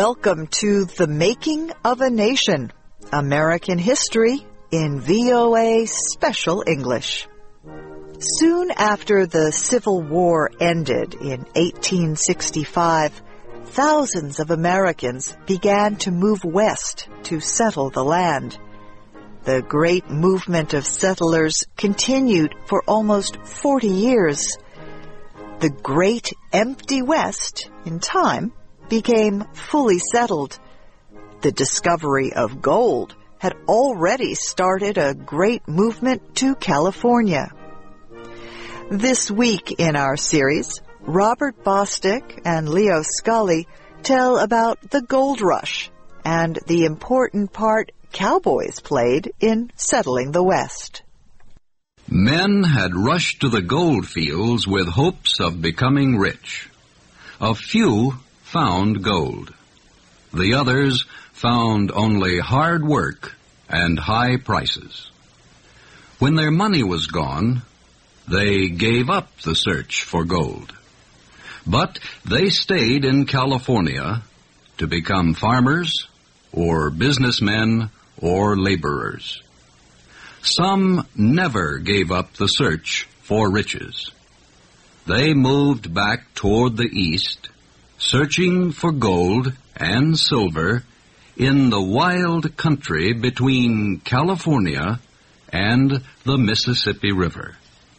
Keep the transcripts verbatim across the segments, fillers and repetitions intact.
Welcome to The Making of a Nation, American History in V O A Special English. Soon after the Civil War ended in eighteen sixty-five, thousands of Americans began to move west to settle the land. The great movement of settlers continued for almost forty years. The Great Empty West, in time, became fully settled. The discovery of gold had already started a great movement to California. This week in our series, Robert Bostick and Leo Scully tell about the gold rush and the important part cowboys played in settling the West. Men had rushed to the gold fields with hopes of becoming rich. A few found gold. The others found only hard work and high prices. When their money was gone, they gave up the search for gold. But they stayed in California to become farmers or businessmen or laborers. Some never gave up the search for riches. They moved back toward the east, searching for gold and silver in the wild country between California and the Mississippi River.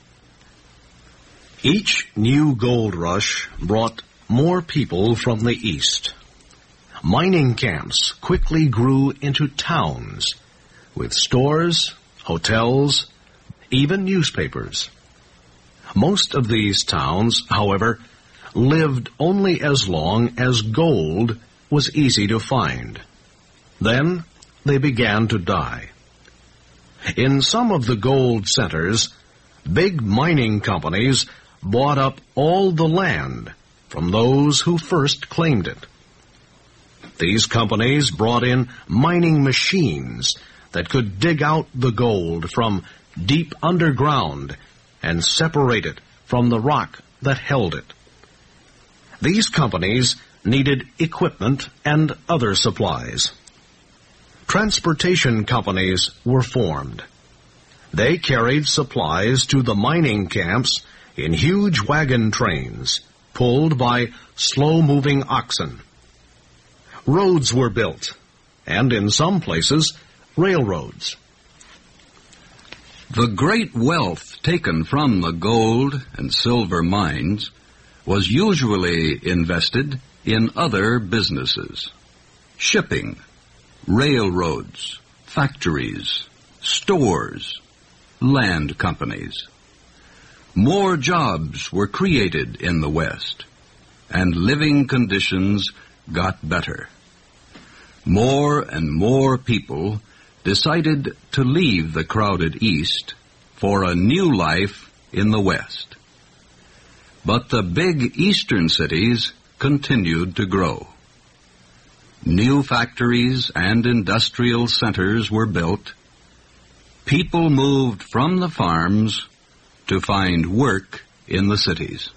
Each new gold rush brought more people from the east. Mining camps quickly grew into towns with stores, hotels, even newspapers. Most of these towns, however, lived only as long as gold was easy to find. Then they began to die. In some of the gold centers, big mining companies bought up all the land from those who first claimed it. These companies brought in mining machines that could dig out the gold from deep underground and separate it from the rock that held it. These companies needed equipment and other supplies. Transportation companies were formed. They carried supplies to the mining camps in huge wagon trains, pulled by slow-moving oxen. Roads were built, and in some places, railroads. The great wealth taken from the gold and silver mines was usually invested in other businesses: shipping, railroads, factories, stores, land companies. More jobs were created in the West, and living conditions got better. More and more people decided to leave the crowded East for a new life in the West. But the big eastern cities continued to grow. New factories and industrial centers were built. People moved from the farms to find work in the cities.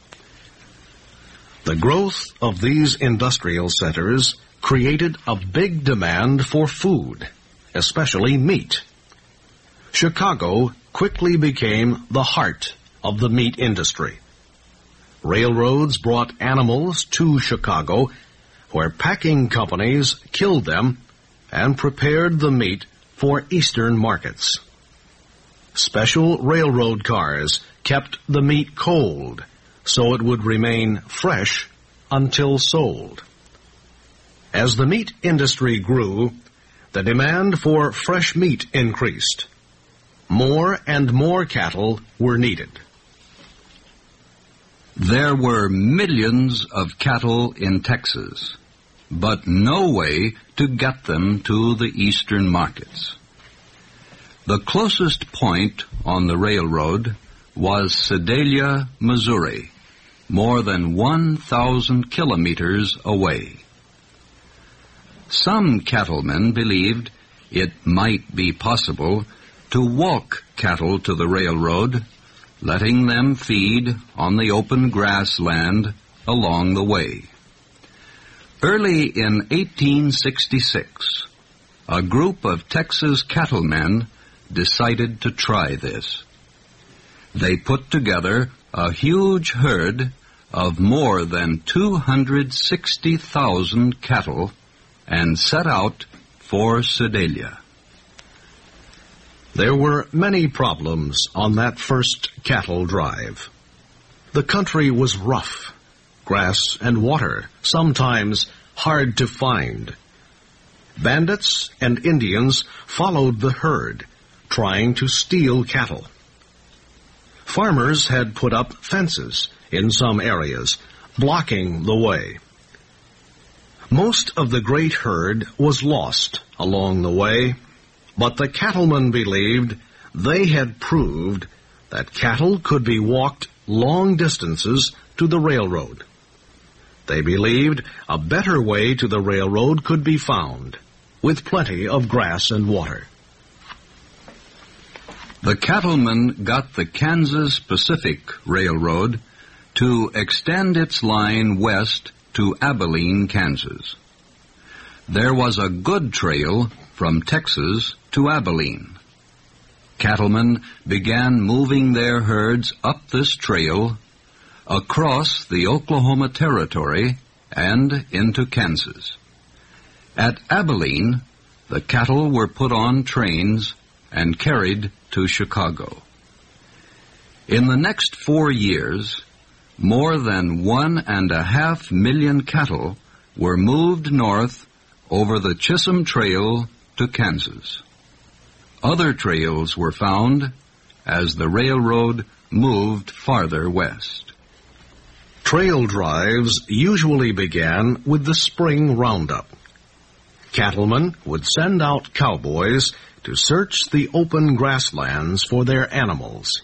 The growth of these industrial centers created a big demand for food, especially meat. Chicago quickly became the heart of the meat industry. Railroads brought animals to Chicago, where packing companies killed them and prepared the meat for eastern markets. Special railroad cars kept the meat cold so it would remain fresh until sold. As the meat industry grew, the demand for fresh meat increased. More and more cattle were needed. There were millions of cattle in Texas, but no way to get them to the eastern markets. The closest point on the railroad was Sedalia, Missouri, more than one thousand kilometers away. Some cattlemen believed it might be possible to walk cattle to the railroad, letting them feed on the open grassland along the way. Early in eighteen sixty-six, a group of Texas cattlemen decided to try this. They put together a huge herd of more than two hundred sixty thousand cattle and set out for Sedalia. There were many problems on that first cattle drive. The country was rough, grass and water sometimes hard to find. Bandits and Indians followed the herd, trying to steal cattle. Farmers had put up fences in some areas, blocking the way. Most of the great herd was lost along the way, but the cattlemen believed they had proved that cattle could be walked long distances to the railroad. They believed a better way to the railroad could be found, with plenty of grass and water. The cattlemen got the Kansas Pacific Railroad to extend its line west to Abilene, Kansas. There was a good trail from Texas to Abilene. Cattlemen began moving their herds up this trail across the Oklahoma Territory and into Kansas. At Abilene, the cattle were put on trains and carried to Chicago. In the next four years, more than one and a half million cattle were moved north over the Chisholm Trail to Kansas. Other trails were found as the railroad moved farther west. Trail drives usually began with the spring roundup. Cattlemen would send out cowboys to search the open grasslands for their animals.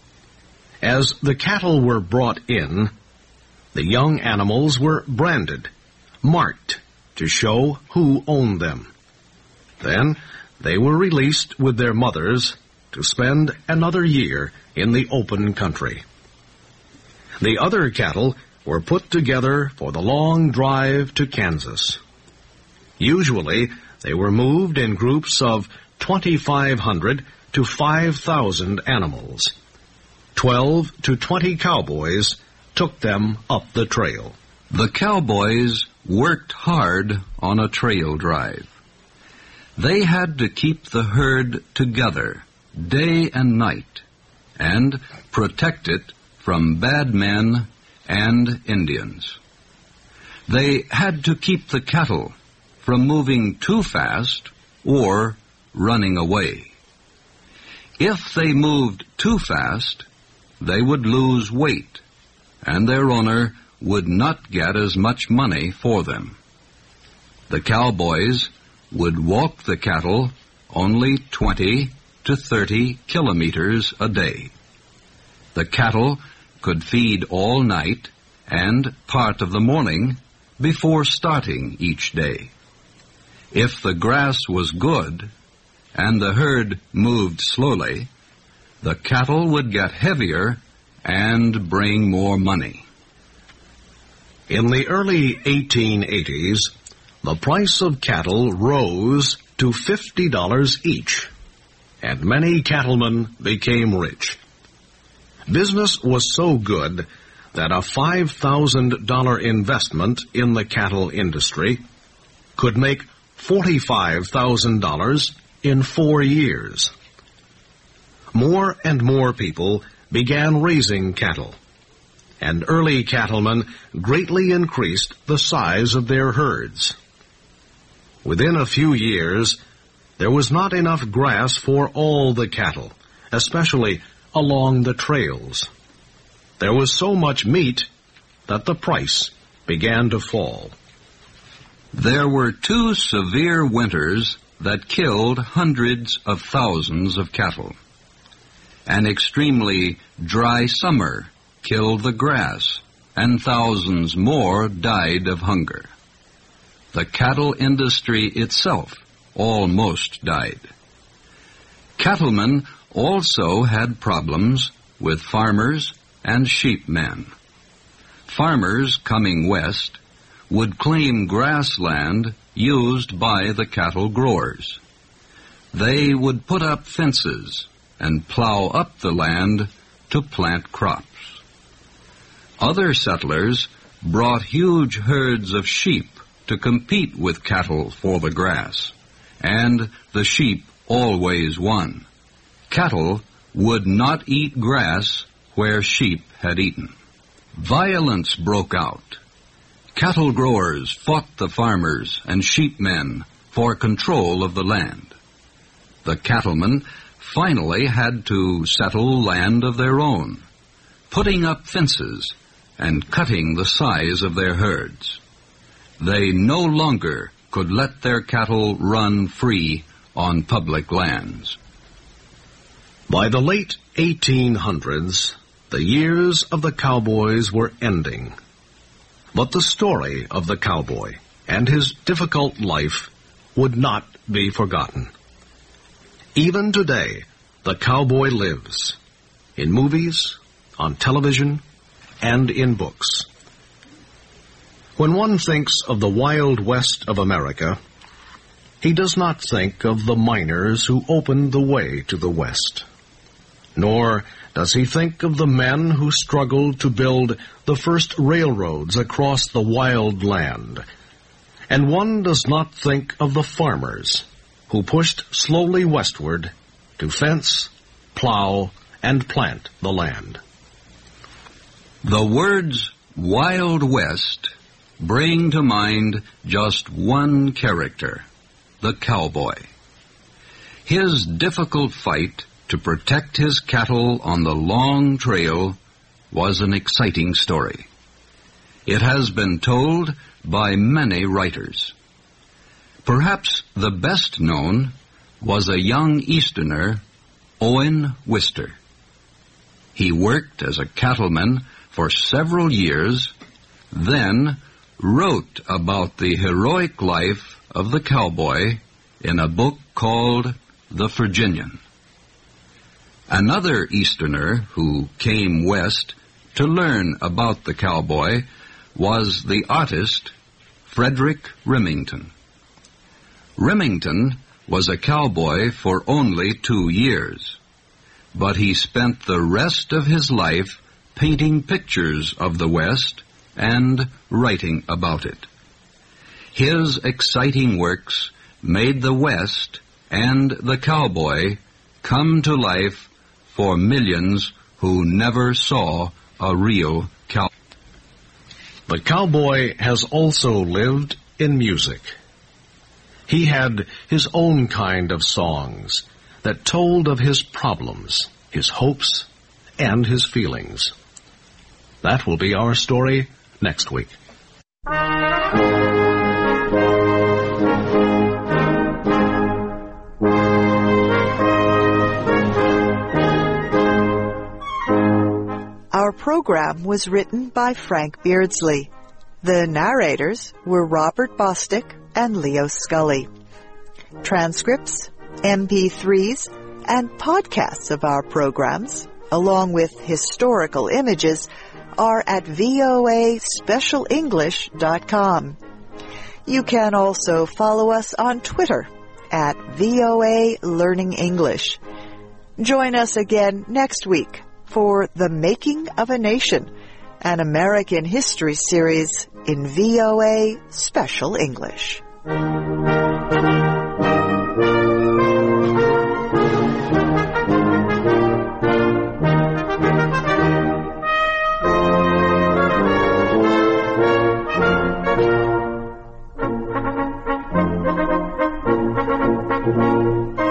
As the cattle were brought in, the young animals were branded, marked, to show who owned them. Then they were released with their mothers to spend another year in the open country. The other cattle were put together for the long drive to Kansas. Usually, they were moved in groups of twenty-five hundred to five thousand animals. Twelve to twenty cowboys took them up the trail. The cowboys worked hard on a trail drive. They had to keep the herd together day and night and protect it from bad men and Indians. They had to keep the cattle from moving too fast or running away. If they moved too fast, they would lose weight, and their owner would not get as much money for them. The cowboys would walk the cattle only twenty to thirty kilometers a day. The cattle could feed all night and part of the morning before starting each day. If the grass was good and the herd moved slowly, the cattle would get heavier and bring more money. In the early eighteen eighties, the price of cattle rose to fifty dollars each, and many cattlemen became rich. Business was so good that a five thousand dollars investment in the cattle industry could make forty-five thousand dollars in four years. More and more people began raising cattle, and early cattlemen greatly increased the size of their herds. Within a few years, there was not enough grass for all the cattle, especially along the trails. There was so much meat that the price began to fall. There were two severe winters that killed hundreds of thousands of cattle. An extremely dry summer killed the grass, and thousands more died of hunger. The cattle industry itself almost died. Cattlemen also had problems with farmers and sheepmen. Farmers coming west would claim grassland used by the cattle growers. They would put up fences and plow up the land to plant crops. Other settlers brought huge herds of sheep to compete with cattle for the grass, and the sheep always won. Cattle would not eat grass where sheep had eaten. Violence broke out. Cattle growers fought the farmers and sheepmen for control of the land. The cattlemen finally had to settle land of their own, putting up fences and cutting the size of their herds. They no longer could let their cattle run free on public lands. By the late eighteen hundreds, the years of the cowboys were ending. But the story of the cowboy and his difficult life would not be forgotten. Even today, the cowboy lives in movies, on television, and in books. When one thinks of the Wild West of America, he does not think of the miners who opened the way to the West. Nor does he think of the men who struggled to build the first railroads across the wild land. And one does not think of the farmers who pushed slowly westward to fence, plow, and plant the land. The words Wild West bring to mind just one character, the cowboy. His difficult fight to protect his cattle on the long trail was an exciting story. It has been told by many writers. Perhaps the best known was a young Easterner, Owen Wister. He worked as a cattleman for several years, then wrote about the heroic life of the cowboy in a book called The Virginian. Another Easterner who came west to learn about the cowboy was the artist Frederick Remington. Remington was a cowboy for only two years, but he spent the rest of his life painting pictures of the West and writing about it. His exciting works made the West and the cowboy come to life for millions who never saw a real cowboy. The cowboy has also lived in music. He had his own kind of songs that told of his problems, his hopes, and his feelings. That will be our story next week. Our program was written by Frank Beardsley. The narrators were Robert Bostick and Leo Scully. Transcripts, M P threes, and podcasts of our programs, along with historical images, are at V O A special english dot com. You can also follow us on Twitter at V O A Learning English. Join us again next week for The Making of a Nation, an American history series in V O A Special English. Thank you.